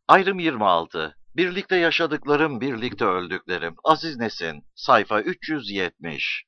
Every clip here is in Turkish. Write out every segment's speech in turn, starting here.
Ayrım 26. Birlikte yaşadıklarım, birlikte öldüklerim. Aziz Nesin, sayfa 370.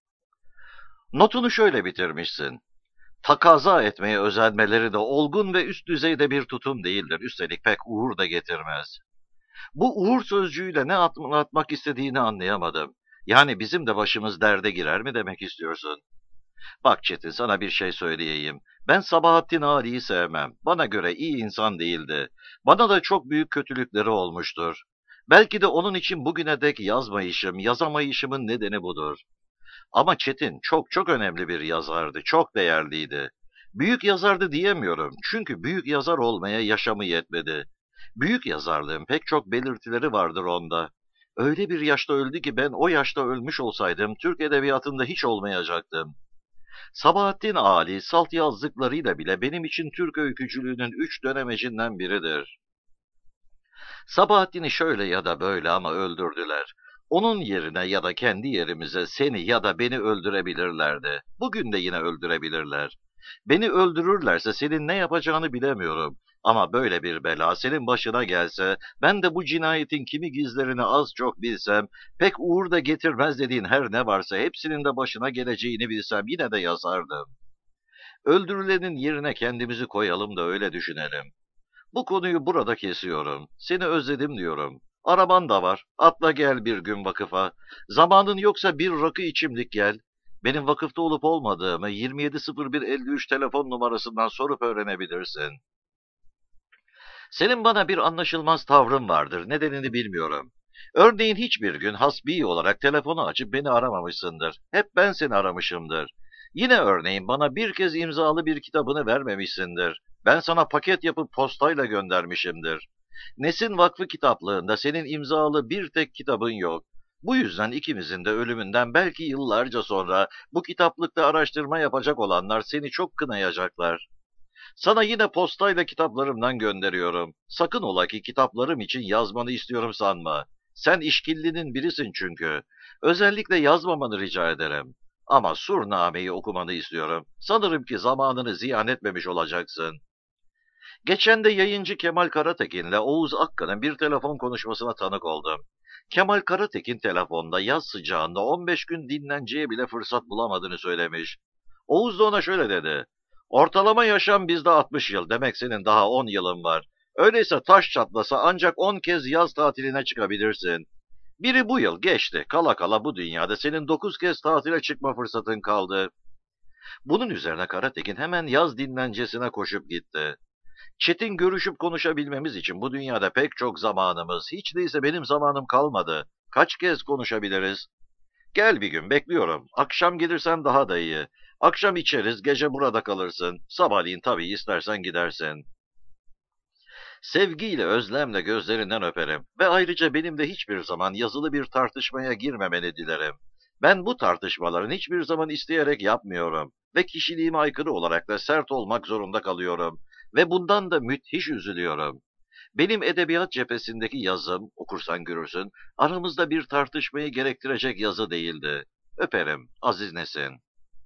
Notunu şöyle bitirmişsin. Takaza etmeye özenmeleri de olgun ve üst düzeyde bir tutum değildir. Üstelik pek uğur da getirmez. Bu uğur sözcüğüyle ne atmak istediğini anlayamadım. Yani bizim de başımız derde girer mi demek istiyorsun? Bak Çetin, sana bir şey söyleyeyim. Ben Sabahattin Ali'yi sevmem. Bana göre iyi insan değildi. Bana da çok büyük kötülükleri olmuştur. Belki de onun için bugüne dek yazamayışımın nedeni budur. Ama Çetin çok çok önemli bir yazardı, çok değerliydi. Büyük yazardı diyemiyorum çünkü büyük yazar olmaya yaşamı yetmedi. Büyük yazarlığın pek çok belirtileri vardır onda. Öyle bir yaşta öldü ki ben o yaşta ölmüş olsaydım Türk edebiyatında hiç olmayacaktım. Sabahattin Ali salt yazdıklarıyla bile benim için Türk öykücülüğünün üç dönemecinden biridir. Sabahattin'i şöyle ya da böyle ama öldürdüler. Onun yerine ya da kendi yerimize seni ya da beni öldürebilirlerdi. Bugün de yine öldürebilirler. Beni öldürürlerse senin ne yapacağını bilemiyorum. Ama böyle bir bela senin başına gelse, ben de bu cinayetin kimi gizlerini az çok bilsem, pek uğur da getirmez dediğin her ne varsa hepsinin de başına geleceğini bilsem yine de yazardım. Öldürülenin yerine kendimizi koyalım da öyle düşünelim. Bu konuyu burada kesiyorum. Seni özledim diyorum. Araban da var. Atla gel bir gün vakıfa. Zamanın yoksa bir rakı içimlik gel. Benim vakıfta olup olmadığımı 270153 telefon numarasından sorup öğrenebilirsin. Senin bana bir anlaşılmaz tavrın vardır. Nedenini bilmiyorum. Örneğin hiçbir gün hasbi olarak telefonu açıp beni aramamışsındır. Hep ben seni aramışımdır. Yine örneğin bana bir kez imzalı bir kitabını vermemişsindir. Ben sana paket yapıp postayla göndermişimdir. Nesin Vakfı kitaplığında senin imzalı bir tek kitabın yok. Bu yüzden ikimizin de ölümünden belki yıllarca sonra bu kitaplıkta araştırma yapacak olanlar seni çok kınayacaklar. Sana yine postayla kitaplarımdan gönderiyorum. Sakın ola ki kitaplarım için yazmanı istiyorum sanma. Sen işkillinin birisin çünkü. Özellikle yazmamanı rica ederim. Ama Surname'yi okumanı istiyorum. Sanırım ki zamanını ziyan etmemiş olacaksın. Geçen de yayıncı Kemal Karatekin'le Oğuz Akka'nın bir telefon konuşmasına tanık oldum. Kemal Karatekin telefonda yaz sıcağında 15 gün dinlenceye bile fırsat bulamadığını söylemiş. Oğuz da ona şöyle dedi. Ortalama yaşam bizde 60 yıl. Demek senin daha 10 yılın var. Öyleyse taş çatlasa ancak 10 kez yaz tatiline çıkabilirsin. Biri bu yıl geçti. Kala kala bu dünyada senin 9 kez tatile çıkma fırsatın kaldı. Bunun üzerine Karatekin hemen yaz dinlencesine koşup gitti. Çetin, görüşüp konuşabilmemiz için bu dünyada pek çok zamanımız, hiç değilse benim zamanım kalmadı. Kaç kez konuşabiliriz? Gel bir gün, bekliyorum. Akşam gelirsen daha da iyi. Akşam içeriz, gece burada kalırsın. Sabahleyin tabii istersen gidersin. Sevgiyle, özlemle gözlerinden öperim. Ve ayrıca benimle hiçbir zaman yazılı bir tartışmaya girmemeni dilerim. Ben bu tartışmaların hiçbir zaman isteyerek yapmıyorum. Ve kişiliğime aykırı olarak da sert olmak zorunda kalıyorum. Ve bundan da müthiş üzülüyorum. Benim edebiyat cephesindeki yazım, okursan görürsün, aramızda bir tartışmayı gerektirecek yazı değildi. Öperim, Aziz Nesin.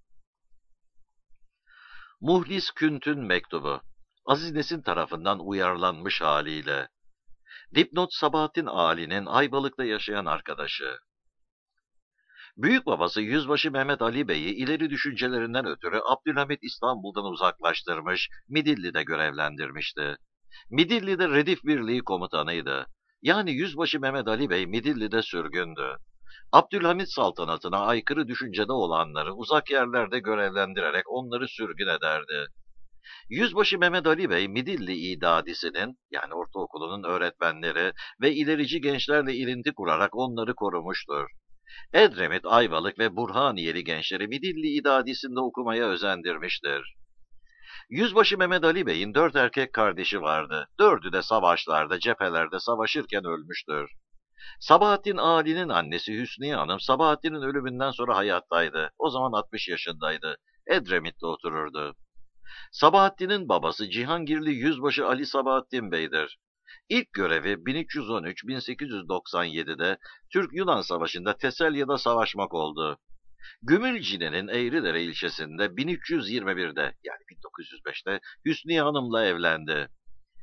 Muhlis Künt'ün mektubu. Aziz Nesin tarafından uyarlanmış haliyle. Dipnot, Sabahattin Ali'nin Ayvalık'ta yaşayan arkadaşı. Büyük babası Yüzbaşı Mehmet Ali Bey'i ileri düşüncelerinden ötürü Abdülhamit İstanbul'dan uzaklaştırmış, Midilli'de görevlendirmişti. Midilli'de Redif Birliği komutanıydı. Yani Yüzbaşı Mehmet Ali Bey Midilli'de sürgündü. Abdülhamit saltanatına aykırı düşüncede olanları uzak yerlerde görevlendirerek onları sürgün ederdi. Yüzbaşı Mehmet Ali Bey, Midilli İdadisi'nin, yani ortaokulunun öğretmenleri ve ilerici gençlerle ilinti kurarak onları korumuştur. Edremit, Ayvalık ve Burhaniyeli gençleri Midilli İdadisi'nde okumaya özendirmiştir. Yüzbaşı Mehmet Ali Bey'in 4 erkek kardeşi vardı. 4'ü de savaşlarda, cephelerde savaşırken ölmüştür. Sabahattin Ali'nin annesi Hüsniye Hanım, Sabahattin'in ölümünden sonra hayattaydı. O zaman 60 yaşındaydı. Edremit'te otururdu. Sabahattin'in babası Cihangirli Yüzbaşı Ali Sabahattin Bey'dir. İlk görevi 1313-1897'de Türk-Yunan Savaşı'nda Teselya'da savaşmak oldu. Gümülcine'nin Eğridere ilçesinde 1321'de yani 1905'te Hüsniye Hanım'la evlendi.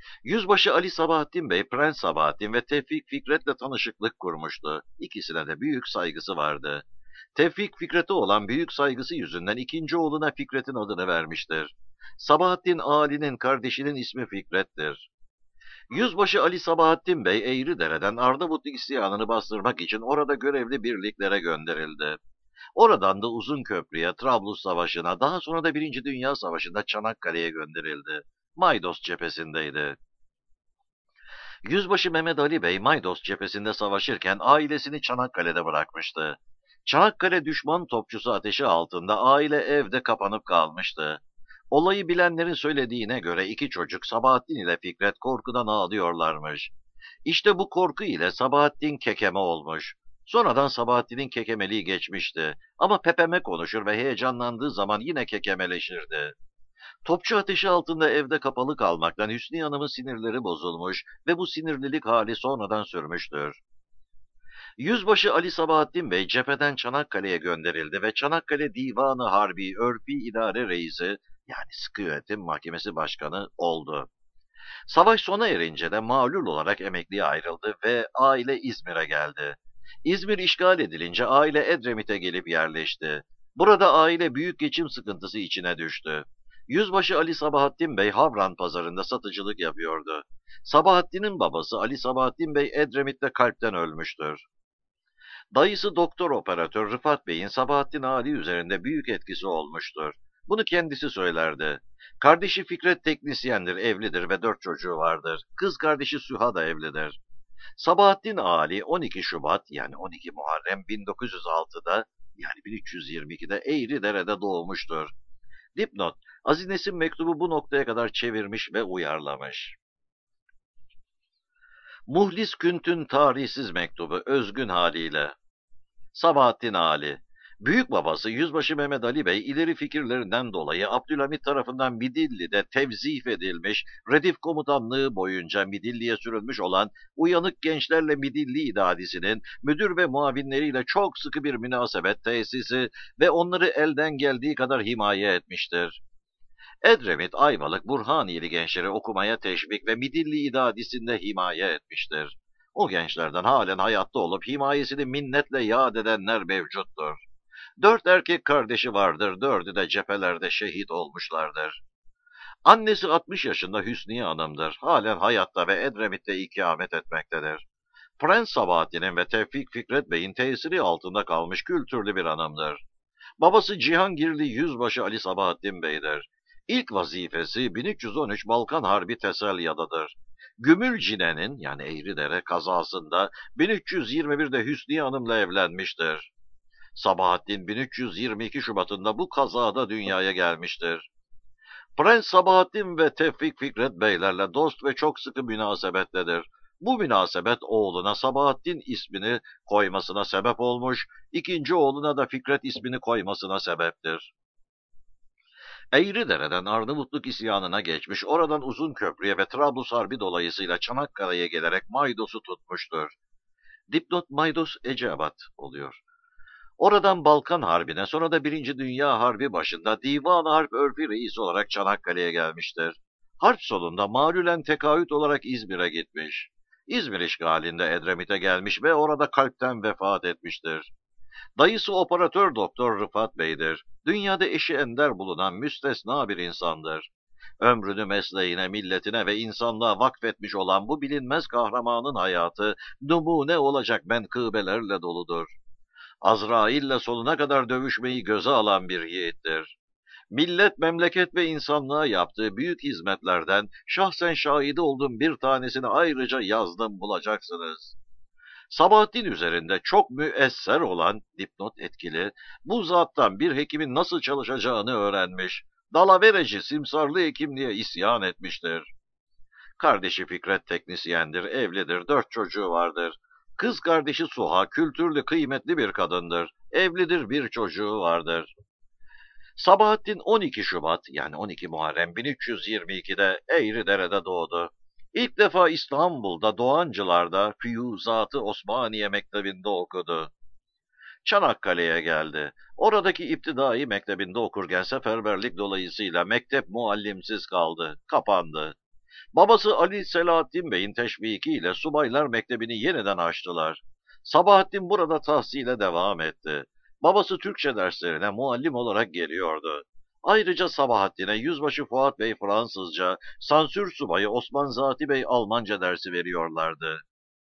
Yüzbaşı Ali Sabahattin Bey, Prens Sabahattin ve Tevfik Fikret'le tanışıklık kurmuştu. İkisine de büyük saygısı vardı. Tevfik Fikret'e olan büyük saygısı yüzünden ikinci oğluna Fikret'in adını vermiştir. Sabahattin Ali'nin kardeşinin ismi Fikret'tir. Yüzbaşı Ali Sabahattin Bey, Eğridere'den Arnavutlu isyanını bastırmak için orada görevli birliklere gönderildi. Oradan da Uzunköprü'ye, Trablus Savaşı'na, daha sonra da Birinci Dünya Savaşı'nda Çanakkale'ye gönderildi. Maydos cephesindeydi. Yüzbaşı Mehmet Ali Bey, Maydos cephesinde savaşırken ailesini Çanakkale'de bırakmıştı. Çanakkale düşman topçusu ateşi altında aile evde kapanıp kalmıştı. Olayı bilenlerin söylediğine göre iki çocuk Sabahattin ile Fikret korkudan ağlıyorlarmış. İşte bu korku ile Sabahattin kekeme olmuş. Sonradan Sabahattin'in kekemeliği geçmişti ama pepeme konuşur ve heyecanlandığı zaman yine kekemeleşirdi. Topçu ateşi altında evde kapalı kalmaktan Hüsniye Hanım'ın sinirleri bozulmuş ve bu sinirlilik hali sonradan sürmüştür. Yüzbaşı Ali Sabahattin Bey cepheden Çanakkale'ye gönderildi ve Çanakkale Divanı Harbi Örfi İdare Reisi yani Sıkı Yönetim Mahkemesi Başkanı oldu. Savaş sona erince de malul olarak emekliye ayrıldı ve aile İzmir'e geldi. İzmir işgal edilince aile Edremit'e gelip yerleşti. Burada aile büyük geçim sıkıntısı içine düştü. Yüzbaşı Ali Sabahattin Bey Havran pazarında satıcılık yapıyordu. Sabahattin'in babası Ali Sabahattin Bey Edremit'te kalpten ölmüştür. Dayısı doktor operatör Rıfat Bey'in Sabahattin Ali üzerinde büyük etkisi olmuştur. Bunu kendisi söylerdi. Kardeşi Fikret teknisyendir, evlidir ve 4 çocuğu vardır. Kız kardeşi Süha da evlidir. Sabahattin Ali 12 Şubat yani 12 Muharrem 1906'da yani 1322'de Eğridere'de doğmuştur. Dipnot: Aziz Nesin mektubu bu noktaya kadar çevirmiş ve uyarlamış. Muhlis Künt'ün tarihsiz mektubu özgün haliyle. Sabahattin Ali. Büyük babası Yüzbaşı Mehmet Ali Bey ileri fikirlerinden dolayı Abdülhamit tarafından Midilli'de tevzif edilmiş, Redif komutanlığı boyunca Midilli'ye sürülmüş olan uyanık gençlerle Midilli İdadisi'nin müdür ve muavinleriyle çok sıkı bir münasebet tesisi ve onları elden geldiği kadar himaye etmiştir. Edremit, Ayvalık, Burhaniyeli gençleri okumaya teşvik ve Midilli İdadisi'nde himaye etmiştir. O gençlerden halen hayatta olup himayesini minnetle yad edenler mevcuttur. 4 erkek kardeşi vardır, 4'ü de cephelerde şehit olmuşlardır. Annesi 60 yaşında Hüsniye Hanım'dır. Halen hayatta ve Edremit'te ikamet etmektedir. Prens Sabahattin'in ve Tevfik Fikret Bey'in tesiri altında kalmış kültürlü bir hanımdır. Babası Cihangirli Yüzbaşı Ali Sabahattin Bey'dir. İlk vazifesi 1313 Balkan Harbi Teselya'dadır. Gümülcine'nin yani Eğridere kazasında 1321'de Hüsniye Hanım'la evlenmiştir. Sabahattin 1322 Şubat'ında bu kazada dünyaya gelmiştir. Prens Sabahattin ve Tevfik Fikret Beylerle dost ve çok sıkı münasebettedir. Bu münasebet oğluna Sabahattin ismini koymasına sebep olmuş, ikinci oğluna da Fikret ismini koymasına sebeptir. Eğridere'den Arnavutluk isyanına geçmiş, oradan Uzunköprü'ye ve Trablus Harbi dolayısıyla Çanakkale'ye gelerek Maydos'u tutmuştur. Dipnot: Maydos Eceabat oluyor. Oradan Balkan Harbi'ne, sonra da Birinci Dünya Harbi başında Divan-ı Harp Örfi Reisi olarak Çanakkale'ye gelmiştir. Harp sonunda mağlulen tekaüt olarak İzmir'e gitmiş. İzmir işgalinde Edremit'e gelmiş ve orada kalpten vefat etmiştir. Dayısı operatör doktor Rıfat Bey'dir. Dünyada eşi ender bulunan müstesna bir insandır. Ömrünü mesleğine, milletine ve insanlığa vakfetmiş olan bu bilinmez kahramanın hayatı numune olacak menkıbelerle doludur. Azrail'le sonuna kadar dövüşmeyi göze alan bir yiğittir. Millet, memleket ve insanlığa yaptığı büyük hizmetlerden şahsen şahidi olduğum bir tanesini ayrıca yazdım, bulacaksınız. Sabahattin üzerinde çok müesser olan dipnot etkili, bu zattan bir hekimin nasıl çalışacağını öğrenmiş, dalavereci simsarlı hekimliğe isyan etmiştir. Kardeşi Fikret teknisyendir, evlidir, 4 çocuğu vardır. Kız kardeşi Suha kültürlü, kıymetli bir kadındır, evlidir, bir çocuğu vardır. Sabahattin 12 Şubat yani 12 Muharrem 1322'de Eğridere'de doğdu. İlk defa İstanbul'da Doğancılar'da Füyuzat-ı Osmaniye Mektebi'nde okudu. Çanakkale'ye geldi. Oradaki iptidai mektebinde okurken seferberlik dolayısıyla mektep muallimsiz kaldı, kapandı. Babası Ali Selahattin Bey'in teşvikiyle Subaylar Mektebi'ni yeniden açtılar. Sabahattin burada tahsile devam etti. Babası Türkçe derslerine muallim olarak geliyordu. Ayrıca Sabahattin'e Yüzbaşı Fuat Bey Fransızca, Sansür Subayı Osman Zati Bey Almanca dersi veriyorlardı.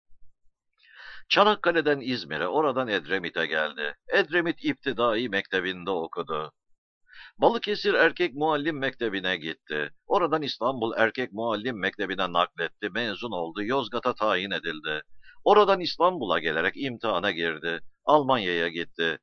Çanakkale'den İzmir'e, oradan Edremit'e geldi. Edremit İptidai Mektebi'nde okudu. Balıkesir Erkek Muallim Mektebi'ne gitti. Oradan İstanbul Erkek Muallim Mektebi'ne nakletti, mezun oldu, Yozgat'a tayin edildi. Oradan İstanbul'a gelerek imtihana girdi. Almanya'ya gitti.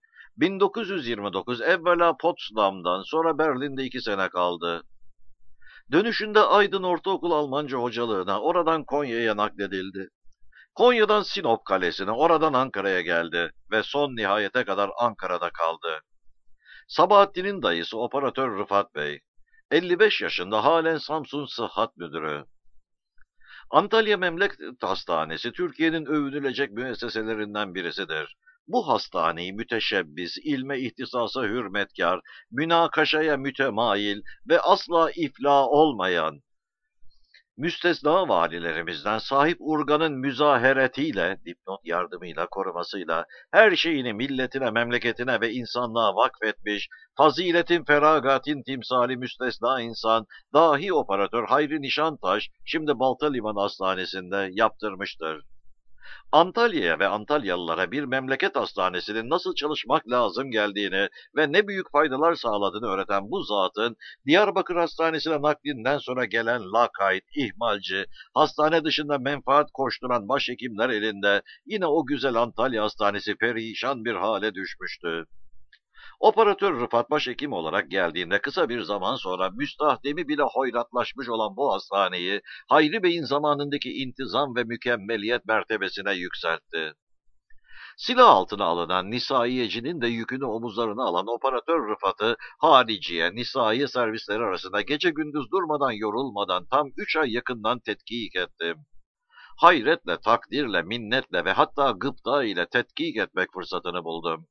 1929 evvela Potsdam'dan sonra Berlin'de 2 sene kaldı. Dönüşünde Aydın Ortaokul Almanca hocalığına, oradan Konya'ya nakledildi. Konya'dan Sinop Kalesi'ne, oradan Ankara'ya geldi ve son nihayete kadar Ankara'da kaldı. Sabahattin'in dayısı operatör Rıfat Bey. 55 yaşında, halen Samsun Sıhhat Müdürü. Antalya Memleket Hastanesi Türkiye'nin övünülecek müesseselerinden birisidir. Bu hastaneyi müteşebbis, ilme ihtisasa hürmetkar, münakaşaya mütemail ve asla iflah olmayan müstesna valilerimizden sahip urganın müzaheretiyle, dipnot yardımıyla, korumasıyla her şeyini milletine, memleketine ve insanlığa vakfetmiş, faziletin, feragatin timsali müstesna insan, dahi operatör Hayri Nişantaş, şimdi Balta Liman Hastanesi'nde yaptırmıştır. Antalya'ya ve Antalyalılara bir memleket hastanesinin nasıl çalışmak lazım geldiğini ve ne büyük faydalar sağladığını öğreten bu zatın, Diyarbakır Hastanesi'ne naklinden sonra gelen lakayt, ihmalci, hastane dışında menfaat koşturan başhekimler elinde yine o güzel Antalya Hastanesi perişan bir hale düşmüştü. Operatör Rıfat başhekim olarak geldiğinde kısa bir zaman sonra müstahdemi bile hoyratlaşmış olan bu hastaneyi Hayri Bey'in zamanındaki intizam ve mükemmeliyet mertebesine yükseltti. Silah altına alınan nisaiyecinin de yükünü omuzlarına alan operatör Rıfat'ı hariciye, nisaiye servisleri arasında gece gündüz durmadan yorulmadan tam 3 ay yakından tetkik ettim. Hayretle, takdirle, minnetle ve hatta gıpta ile tetkik etmek fırsatını buldum.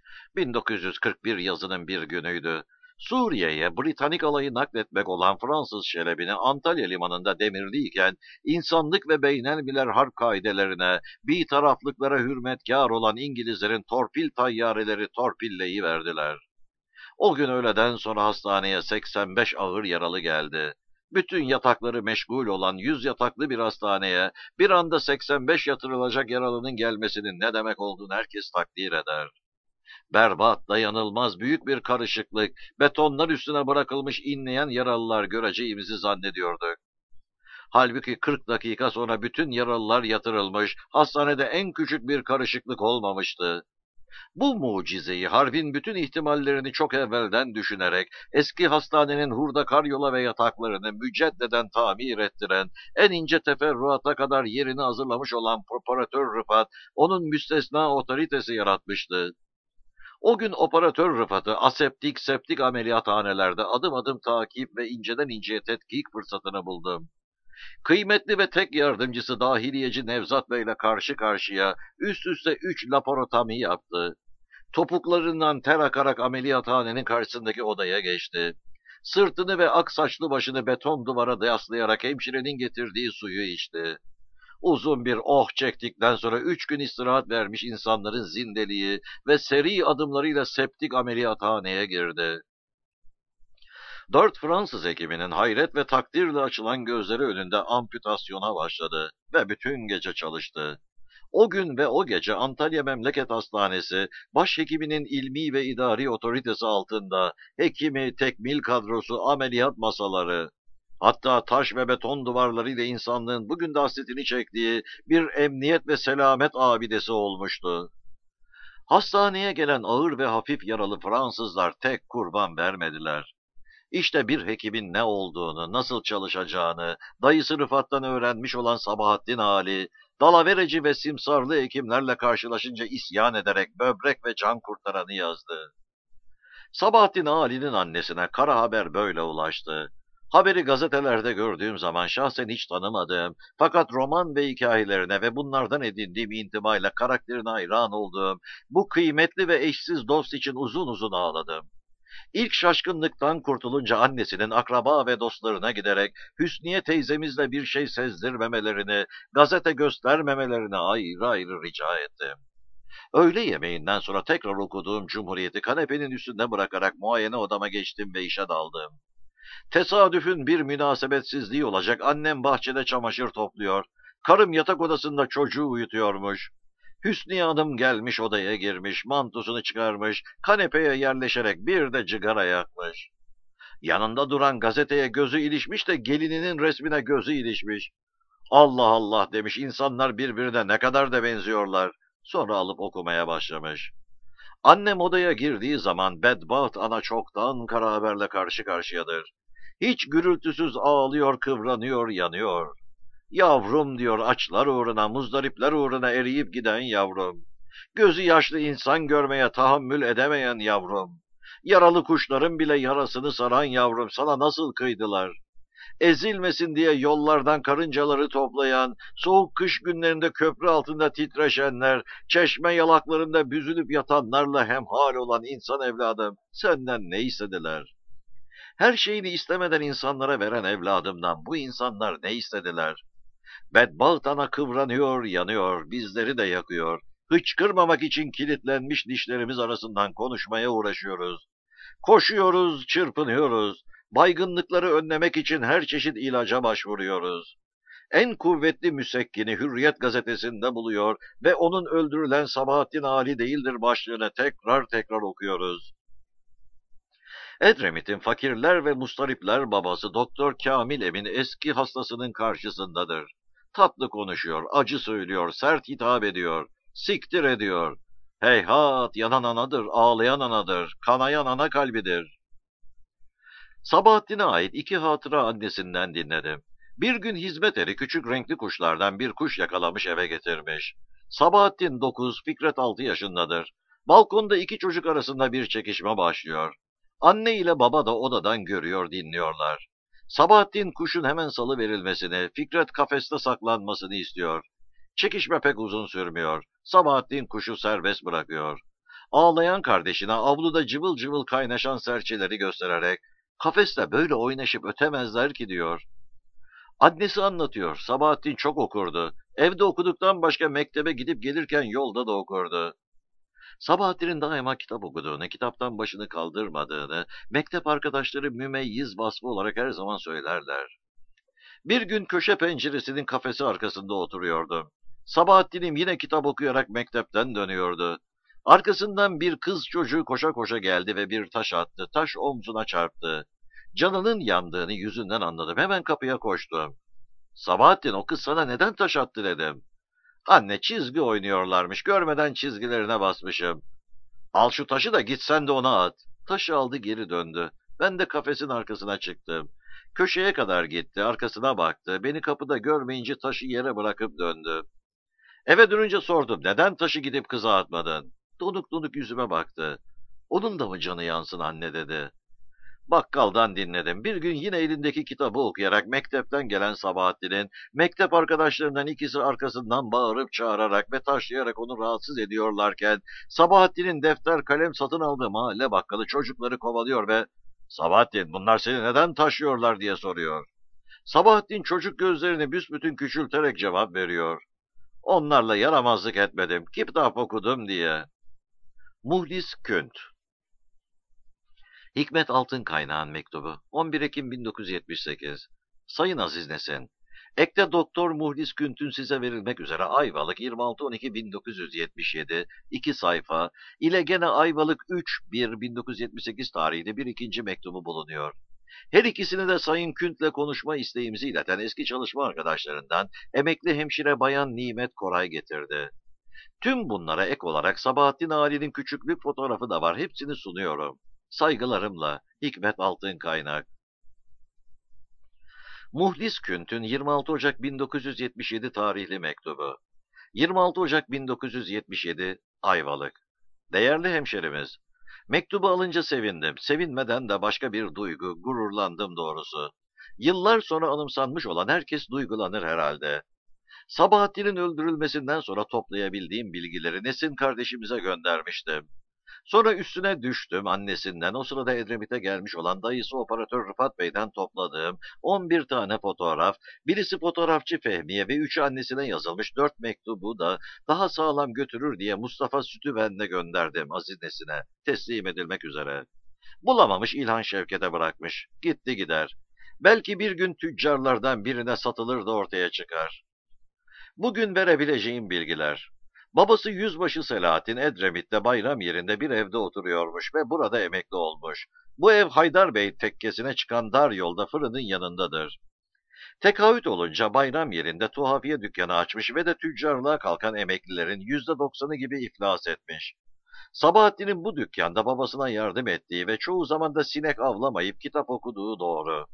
1941 yazının bir günüydü. Suriye'ye Britanik alayı nakletmek olan Fransız şelebini Antalya limanında demirliyken insanlık ve beynelmiler harp kaidelerine, bir taraflıklara hürmetkar olan İngilizlerin torpil tayyareleri torpilleyiverdiler. O gün öğleden sonra hastaneye 85 ağır yaralı geldi. Bütün yatakları meşgul olan 100 yataklı bir hastaneye bir anda 85 yatırılacak yaralının gelmesinin ne demek olduğunu herkes takdir eder. Berbat, dayanılmaz büyük bir karışıklık, betonlar üstüne bırakılmış inleyen yaralılar göreceğimizi zannediyorduk. Halbuki 40 dakika sonra bütün yaralılar yatırılmış, hastanede en küçük bir karışıklık olmamıştı. Bu mucizeyi harbin bütün ihtimallerini çok evvelden düşünerek eski hastanenin hurda karyola ve yataklarını müceddeden tamir ettiren, en ince teferruata kadar yerini hazırlamış olan operatör Rıfat, onun müstesna otoritesi yaratmıştı. O gün operatör Rıfat'ı aseptik, septik ameliyathanelerde adım adım takip ve inceden inceye tetkik fırsatını buldum. Kıymetli ve tek yardımcısı dahiliyeci Nevzat Bey'le karşı karşıya üst üste 3 laparotomi yaptı. Topuklarından ter akarak ameliyathanenin karşısındaki odaya geçti. Sırtını ve ak saçlı başını beton duvara yaslayarak hemşirenin getirdiği suyu içti. Uzun bir oh çektikten sonra 3 gün istirahat vermiş insanların zindeliği ve seri adımlarıyla septik ameliyathaneye girdi. 4 Fransız hekiminin hayret ve takdirle açılan gözleri önünde amputasyona başladı ve bütün gece çalıştı. O gün ve o gece Antalya Memleket Hastanesi, başhekiminin ilmi ve idari otoritesi altında hekimi, tekmil kadrosu, ameliyat masaları, hatta taş ve beton duvarlarıyla insanlığın bugün de hasretini çektiği bir emniyet ve selamet abidesi olmuştu. Hastaneye gelen ağır ve hafif yaralı Fransızlar tek kurban vermediler. İşte bir hekimin ne olduğunu, nasıl çalışacağını, dayısı Rıfat'tan öğrenmiş olan Sabahattin Ali, dalavereci ve simsarlı hekimlerle karşılaşınca isyan ederek böbrek ve can kurtaranı yazdı. Sabahattin Ali'nin annesine kara haber böyle ulaştı. Haberi gazetelerde gördüğüm zaman şahsen hiç tanımadığım, fakat roman ve hikayelerine ve bunlardan edindiğim intibayla karakterine hayran olduğum bu kıymetli ve eşsiz dost için uzun uzun ağladım. İlk şaşkınlıktan kurtulunca annesinin akraba ve dostlarına giderek Hüsniye teyzemizle bir şey sezdirmemelerini, gazete göstermemelerini ayrı ayrı rica ettim. Öğle yemeğinden sonra tekrar okuduğum Cumhuriyet'i kanepenin üstünde bırakarak muayene odama geçtim ve işe daldım. Tesadüfün bir münasebetsizliği olacak, annem bahçede çamaşır topluyor. Karım yatak odasında çocuğu uyutuyormuş. Hüsniye Hanım gelmiş, odaya girmiş, mantosunu çıkarmış, kanepeye yerleşerek bir de cigara yakmış. Yanında duran gazeteye gözü ilişmiş de gelininin resmine gözü ilişmiş. Allah Allah demiş, insanlar birbirine ne kadar da benziyorlar. Sonra alıp okumaya başlamış. Annem odaya girdiği zaman bedbaht ana çoktan kara haberle karşı karşıyadır. Hiç gürültüsüz ağlıyor, kıvranıyor, yanıyor. Yavrum diyor, açlar uğruna, muzdaripler uğruna eriyip giden yavrum. Gözü yaşlı insan görmeye tahammül edemeyen yavrum. Yaralı kuşların bile yarasını saran yavrum, sana nasıl kıydılar? Ezilmesin diye yollardan karıncaları toplayan, soğuk kış günlerinde köprü altında titreşenler, çeşme yalaklarında büzülüp yatanlarla hemhal olan insan evladım, senden ne istediler? Her şeyini istemeden insanlara veren evladımdan bu insanlar ne istediler? Bedbaht ana kıvranıyor, yanıyor, bizleri de yakıyor. Hıçkırmamak için kilitlenmiş dişlerimiz arasından konuşmaya uğraşıyoruz. Koşuyoruz, çırpınıyoruz. Baygınlıkları önlemek için her çeşit ilaca başvuruyoruz. En kuvvetli müsekkini Hürriyet gazetesinde buluyor ve onun öldürülen Sabahattin Ali değildir başlığını tekrar tekrar okuyoruz. Edremit'in fakirler ve mustaripler babası Doktor Kamil Emin eski hastasının karşısındadır. Tatlı konuşuyor, acı söylüyor, sert hitap ediyor, siktir ediyor. Heyhat, yanan anadır, ağlayan anadır, kanayan ana kalbidir. Sabahattin'e ait iki hatıra annesinden dinledim. Bir gün hizmet eri küçük renkli kuşlardan bir kuş yakalamış eve getirmiş. Sabahattin 9, Fikret 6 yaşındadır. Balkonda iki çocuk arasında bir çekişme başlıyor. Anne ile baba da odadan görüyor, dinliyorlar. Sabahattin kuşun hemen salıverilmesini, Fikret kafeste saklanmasını istiyor. Çekişme pek uzun sürmüyor. Sabahattin kuşu serbest bırakıyor. Ağlayan kardeşine avluda cıvıl cıvıl kaynaşan serçeleri göstererek, kafeste böyle oynaşıp ötemezler ki diyor. Annesi anlatıyor. Sabahattin çok okurdu. Evde okuduktan başka mektebe gidip gelirken yolda da okurdu. Sabahattin'in daima kitap okuduğunu, kitaptan başını kaldırmadığını, mektep arkadaşları mümeyyiz vasfı olarak her zaman söylerler. Bir gün köşe penceresinin kafesi arkasında oturuyordum. Sabahattin'im yine kitap okuyarak mektepten dönüyordu. Arkasından bir kız çocuğu koşa koşa geldi ve bir taş attı. Taş omzuna çarptı. Canının yandığını yüzünden anladım. Hemen kapıya koştum. Sabahattin, o kız sana neden taş attı dedim. Anne, çizgi oynuyorlarmış. Görmeden çizgilerine basmışım. Al şu taşı da git sen de ona at. Taşı aldı, geri döndü. Ben de kafesin arkasına çıktım. Köşeye kadar gitti, arkasına baktı. Beni kapıda görmeyince taşı yere bırakıp döndü. Eve dönünce sordum, neden taşı gidip kıza atmadın? Donuk donuk yüzüme baktı. Onun da mı canı yansın anne dedi. Bakkaldan dinledim. Bir gün yine elindeki kitabı okuyarak mektepten gelen Sabahattin'in mektep arkadaşlarından ikisi arkasından bağırıp çağırarak ve taşlayarak onu rahatsız ediyorlarken Sabahattin'in defter kalem satın aldığı mahalle bakkalı çocukları kovalıyor ve "Sabahattin, bunlar seni neden taşıyorlar?" diye soruyor. Sabahattin çocuk gözlerini büsbütün küçülterek cevap veriyor. "Onlarla yaramazlık etmedim, kitap okudum diye." Muhlis Künt. Hikmet Altınkaynağı mektubu 11 Ekim 1978. Sayın Aziz Nesin, ekte Doktor Muhlis Künt'ün size verilmek üzere Ayvalık 26.12.1977 2 sayfa ile gene Ayvalık 3.1.1978 tarihli bir ikinci mektubu bulunuyor. Her ikisini de Sayın Künt'le konuşma isteğimizi ileten eski çalışma arkadaşlarından emekli hemşire bayan Nimet Koray getirdi. Tüm bunlara ek olarak Sabahattin Ali'nin küçüklük fotoğrafı da var. Hepsini sunuyorum. Saygılarımla Hikmet Altınkaynak. Muhlis Künt'ün 26 Ocak 1977 tarihli mektubu. 26 Ocak 1977 Ayvalık. Değerli hemşerimiz, mektubu alınca sevindim. Sevinmeden de başka bir duygu, gururlandım doğrusu. Yıllar sonra anımsanmış olan herkes duygulanır herhalde. Sabahattin'in öldürülmesinden sonra toplayabildiğim bilgileri Nesin kardeşimize göndermiştim. Sonra üstüne düştüm annesinden, o sırada Edremit'e gelmiş olan dayısı operatör Rıfat Bey'den topladığım 11 tane fotoğraf, birisi fotoğrafçı Fehmi'ye ve 3'ü annesine yazılmış 4 mektubu da daha sağlam götürür diye Mustafa Sütüven'le gönderdim hazinesine, teslim edilmek üzere. Bulamamış, İlhan Şevket'e bırakmış. Gitti gider. Belki bir gün tüccarlardan birine satılır da ortaya çıkar. Bugün verebileceğim bilgiler. Babası Yüzbaşı Selahattin Edremit'te bayram yerinde bir evde oturuyormuş ve burada emekli olmuş. Bu ev Haydar Bey tekkesine çıkan dar yolda fırının yanındadır. Tekaüt olunca bayram yerinde tuhafiye dükkanı açmış ve de tüccarlığa kalkan emeklilerin %90'ı gibi iflas etmiş. Sabahattin'in bu dükkanda babasına yardım ettiği ve çoğu zaman da sinek avlamayıp kitap okuduğu doğru.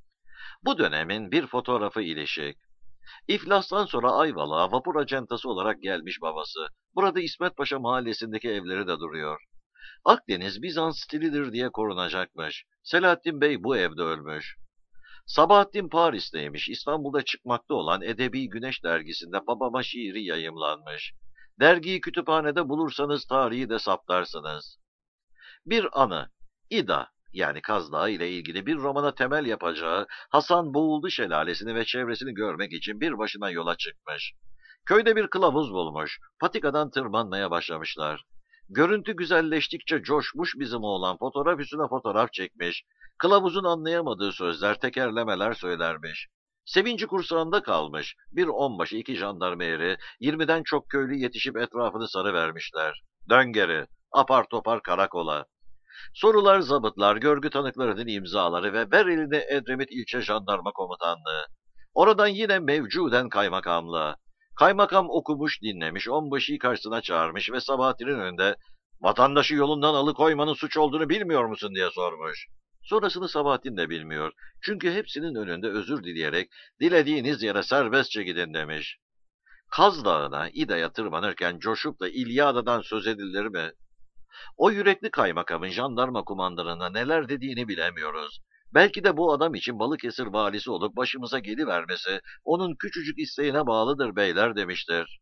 Bu dönemin bir fotoğrafı ilişik. İflastan sonra Ayvalık'a vapur acentası olarak gelmiş babası. Burada İsmet Paşa mahallesindeki evleri de duruyor. Akdeniz Bizans stilidir diye korunacakmış. Selahattin Bey bu evde ölmüş. Sabahattin Paris'teymiş. İstanbul'da çıkmakta olan Edebi Güneş dergisinde babama şiiri yayımlanmış. Dergiyi kütüphanede bulursanız tarihi de saptarsınız. Bir anı, İda yani Kaz Dağı ile ilgili bir romana temel yapacağı Hasan Boğuldu Şelalesi'ni ve çevresini görmek için bir başına yola çıkmış. Köyde bir kılavuz bulmuş, patikadan tırmanmaya başlamışlar. Görüntü güzelleştikçe coşmuş bizim oğlan fotoğraf üstüne fotoğraf çekmiş. Kılavuzun anlayamadığı sözler, tekerlemeler söylermiş. Sevinci kursağında kalmış. Bir onbaşı, 2 jandarma eri, 20'den çok köylü yetişip etrafını sarıvermişler. Dön geri, apar topar karakola. Sorular zabıtlar, görgü tanıklarının imzaları ve ver eline Edremit İlçe Jandarma Komutanlığı. Oradan yine mevcuden kaymakamlığa. Kaymakam okumuş, dinlemiş, onbaşıyı karşısına çağırmış ve Sabahattin'in önünde vatandaşı yolundan alıkoymanın suç olduğunu bilmiyor musun diye sormuş. Sonrasını Sabahattin de bilmiyor. Çünkü hepsinin önünde özür dileyerek dilediğiniz yere serbestçe gidin demiş. Kaz Dağı'na, İda'ya tırmanırken coşup da İlyada'dan söz edilir mi? O yürekli kaymakamın jandarma kumandanına neler dediğini bilemiyoruz. Belki de bu adam için Balıkesir valisi olup başımıza gelivermesi onun küçücük isteğine bağlıdır beyler demiştir.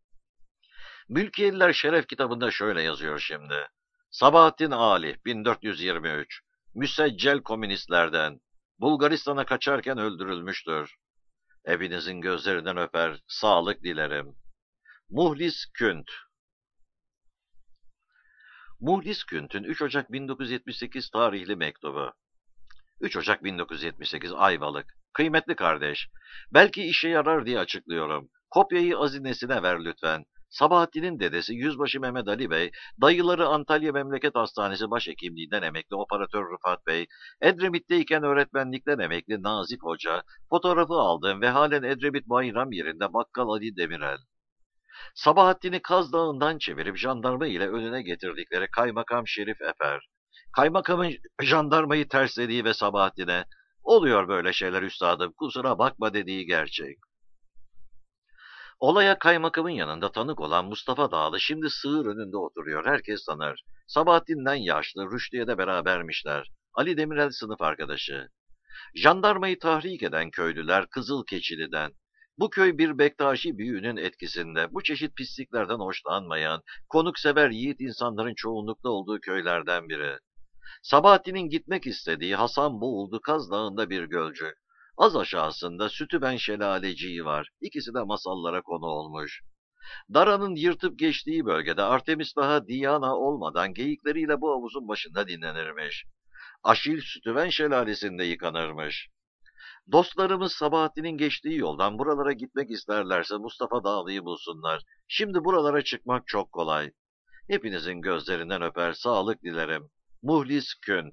Mülkiyeliler Şeref kitabında şöyle yazıyor şimdi. Sabahattin Ali 1423 müseccel komünistlerden Bulgaristan'a kaçarken öldürülmüştür. Hepinizin gözlerinden öper, sağlık dilerim. Muhlis Künt. Muhlis Künt'ün 3 Ocak 1978 tarihli mektubu. 3 Ocak 1978 Ayvalık. Kıymetli kardeş, belki işe yarar diye açıklıyorum. Kopyayı hazinesine ver lütfen. Sabahattin'in dedesi Yüzbaşı Mehmet Ali Bey, dayıları Antalya Memleket Hastanesi Başhekimliğinden emekli operatör Rıfat Bey, Edremit'teyken öğretmenlikten emekli Nazik Hoca, fotoğrafı aldığım ve halen Edremit bayram yerinde Bakkal Ali Demirel. Sabahattin'i Kaz Dağı'ndan çevirip jandarma ile önüne getirdikleri Kaymakam Şerif Efer. Kaymakamın jandarmayı terslediği ve Sabahattin'e "Oluyor böyle şeyler üstadım, kusura bakma" dediği gerçek. Olaya kaymakamın yanında tanık olan Mustafa Dağlı şimdi sığır önünde oturuyor. Herkes tanır. Sabahattin'den yaşlı, Rüştü'ye de berabermişler. Ali Demirel sınıf arkadaşı. Jandarmayı tahrik eden köylüler Kızılkeçili'den. Bu köy bir Bektaşi büyüğünün etkisinde, bu çeşit pisliklerden hoşlanmayan, konuksever yiğit insanların çoğunlukta olduğu köylerden biri. Sabahattin'in gitmek istediği Hasan Boğuldu Kaz Dağı'nda bir gölcük. Az aşağısında Sütüben Şelaleciği var. İkisi de masallara konu olmuş. Dara'nın yırtıp geçtiği bölgede Artemis daha Diana olmadan geyikleriyle bu havuzun başında dinlenirmiş. Aşil Sütüven Şelalesi'nde yıkanırmış. Dostlarımız Sabahattin'in geçtiği yoldan buralara gitmek isterlerse Mustafa Dağlı'yı bulsunlar. Şimdi buralara çıkmak çok kolay. Hepinizin gözlerinden öper, sağlık dilerim. Muhlis Künt.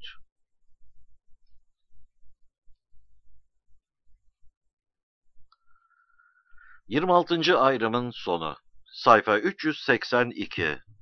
26. ayrımın sonu. Sayfa 382.